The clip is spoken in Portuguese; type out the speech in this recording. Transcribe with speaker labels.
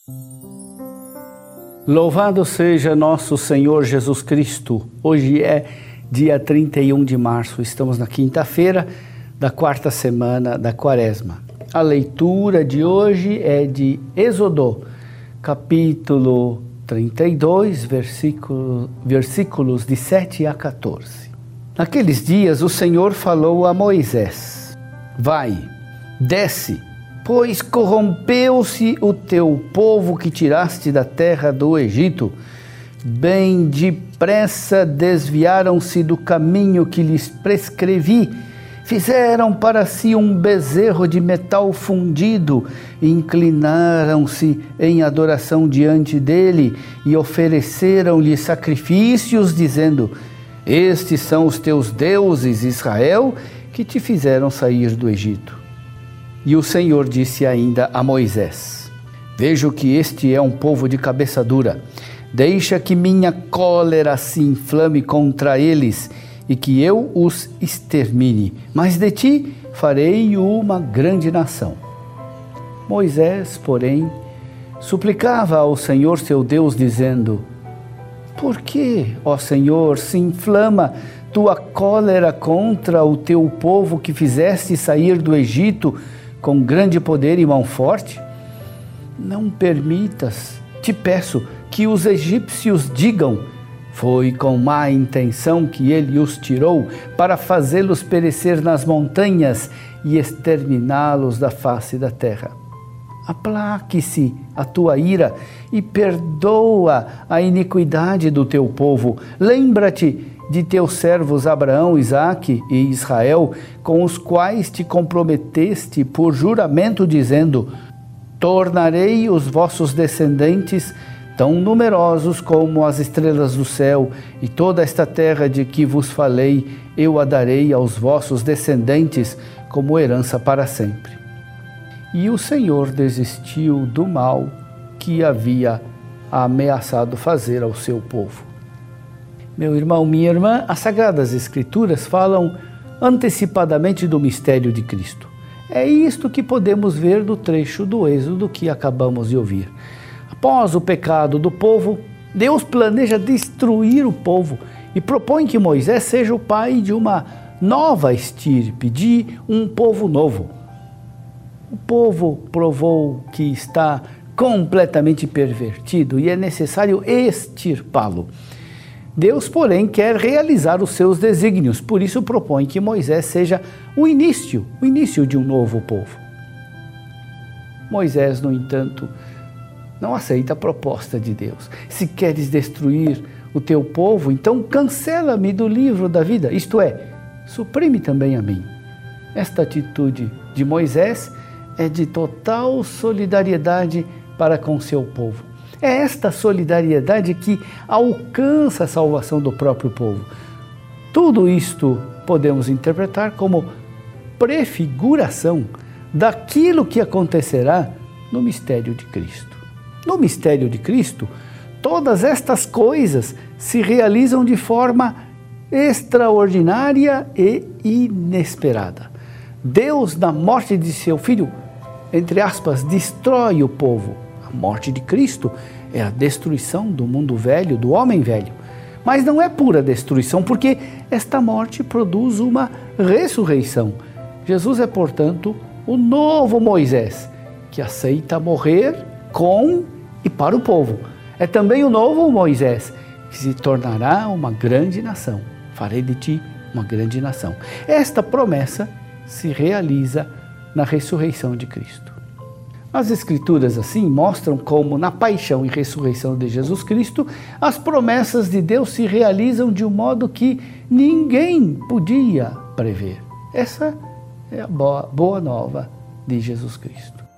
Speaker 1: Louvado seja nosso Senhor Jesus Cristo. Hoje é dia 31 de março, estamos na quinta-feira da quarta semana da Quaresma. A leitura de hoje é de Êxodo, capítulo 32, versículos de 7 a 14. Naqueles dias o Senhor falou a Moisés: Vai, desce, pois corrompeu-se o teu povo que tiraste da terra do Egito. Bem depressa desviaram-se do caminho que lhes prescrevi. Fizeram para si um bezerro de metal fundido, inclinaram-se em adoração diante dele e ofereceram-lhe sacrifícios, dizendo: Estes são os teus deuses, Israel, que te fizeram sair do Egito. E o Senhor disse ainda a Moisés: Vejo que este é um povo de cabeça dura. Deixa que minha cólera se inflame contra eles e que eu os extermine, mas de ti farei uma grande nação. Moisés, porém, suplicava ao Senhor seu Deus, dizendo: Por que, ó Senhor, se inflama tua cólera contra o teu povo que fizeste sair do Egito com grande poder e mão forte? Não permitas, te peço, que os egípcios digam: Foi com má intenção que ele os tirou, para fazê-los perecer nas montanhas e exterminá-los da face da terra. Aplaque-se a tua ira e perdoa a iniquidade do teu povo. Lembra-te de teus servos Abraão, Isaque e Israel, com os quais te comprometeste por juramento, dizendo: Tornarei os vossos descendentes tão numerosos como as estrelas do céu, e toda esta terra de que vos falei, eu a darei aos vossos descendentes como herança para sempre. E o Senhor desistiu do mal que havia ameaçado fazer ao seu povo. Meu irmão, minha irmã, as Sagradas Escrituras falam antecipadamente do mistério de Cristo. É isto que podemos ver do trecho do Êxodo que acabamos de ouvir. Após o pecado do povo, Deus planeja destruir o povo e propõe que Moisés seja o pai de uma nova estirpe, de um povo novo. O povo provou que está completamente pervertido e é necessário extirpá-lo. Deus, porém, quer realizar os seus desígnios, por isso propõe que Moisés seja o início de um novo povo. Moisés, no entanto, não aceita a proposta de Deus. Se queres destruir o teu povo, então cancela-me do livro da vida, isto é, suprime também a mim. Esta atitude de Moisés é de total solidariedade para com seu povo. É esta solidariedade que alcança a salvação do próprio povo. Tudo isto podemos interpretar como prefiguração daquilo que acontecerá no mistério de Cristo. No mistério de Cristo, todas estas coisas se realizam de forma extraordinária e inesperada. Deus, na morte de seu Filho, entre aspas, destrói o povo. A morte de Cristo é a destruição do mundo velho, do homem velho. Mas não é pura destruição, porque esta morte produz uma ressurreição. Jesus é, portanto, o novo Moisés, que aceita morrer com e para o povo. É também o novo Moisés, que se tornará uma grande nação. Farei de ti uma grande nação. Esta promessa se realiza na ressurreição de Cristo. As Escrituras, assim, mostram como, na paixão e ressurreição de Jesus Cristo, as promessas de Deus se realizam de um modo que ninguém podia prever. Essa é a boa nova de Jesus Cristo.